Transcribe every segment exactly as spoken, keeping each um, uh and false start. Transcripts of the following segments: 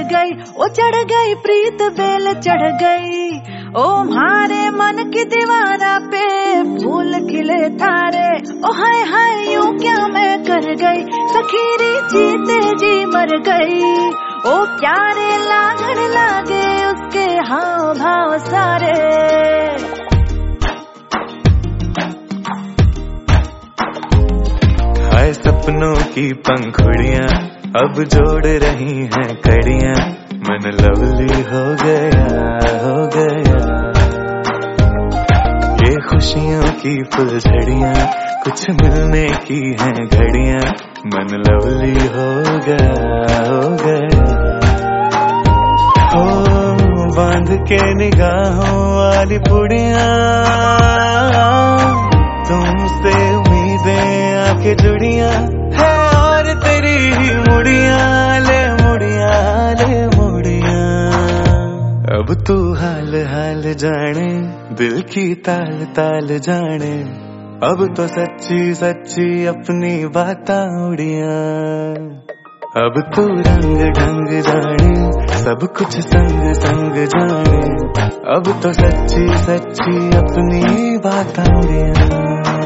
गई, ओ चढ़ गई प्रीत बेल चढ़ गई। ओ मारे मन की दीवारा पे फूल खिले थारे, ओ हाय हाय यूं क्या मैं कर गई, सखीरी जीते जी मर गई। ओ प्यारे लागण लागे उसके हाव भाव सारे, हाय सपनों की पंखुड़ियां अब जोड़ रही हैं कड़ियां, मन लवली हो गया हो गया। ये खुशियों की फुलझड़ियां कुछ मिलने की हैं घड़ियां, मन लवली हो गया हो गया। हो बांध के निगाहों वाली पुड़ियां, तुमसे उम्मीदें आके जुड़ियां है, और तेरी ही मुड़ियां ले मुड़ियां ले मुड़ियां। अब तू हाल हाल जाने, दिल की ताल ताल जाने, अब तो सच्ची सच्ची अपनी बातां उड़ियां। अब तू रंग ढंग जाने, सब कुछ संग संग जाने, अब तो सच्ची सच्ची अपनी बातां उड़ियां।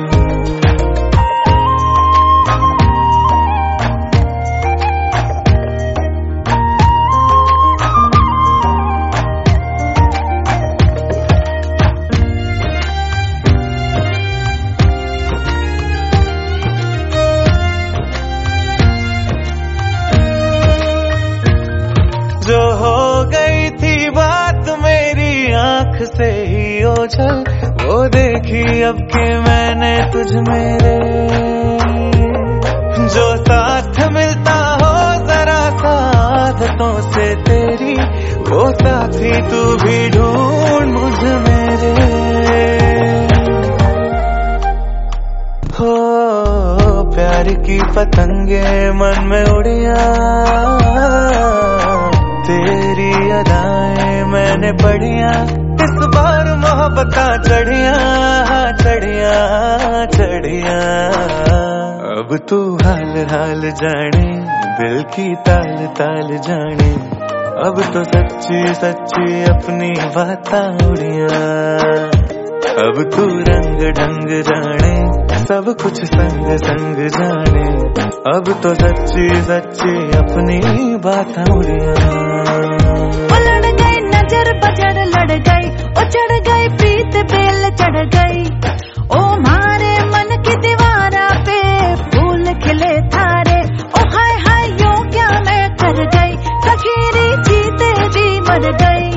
जो हो गई थी बात मेरी आंख से ही ओझल, वो देखी अब के मैंने तुझ मेरे। जो साथ मिलता हो जरा सा आदतों से तेरी, वो साथी तू भी ढूंढ मुझ मेरे। हो प्यार की पतंगे मन में उड़िया, तेरी अदाएं मैंने पढ़िया, इस बार मोहब्बतां चढ़िया चढ़िया चढ़िया। अब तू हाल हाल जाने, दिल की ताल ताल जाने, अब तो सच्ची सच्ची अपनी बातां उड़िया। अब तू रंग ढंग जाने, सब कुछ संग संग जाने, अब तो सच्ची सच्ची अपनी बातां उड़िया। लड़ गई नजर बजर लड़ गई, ओ चढ़ गई प्रीत बेल चढ़ गई। ओ मारे मन की दीवारा पे फूल खिले थारे, ओ हाय हाय यूं क्या मैं कर गई, सखीरी जीते जी मर गई।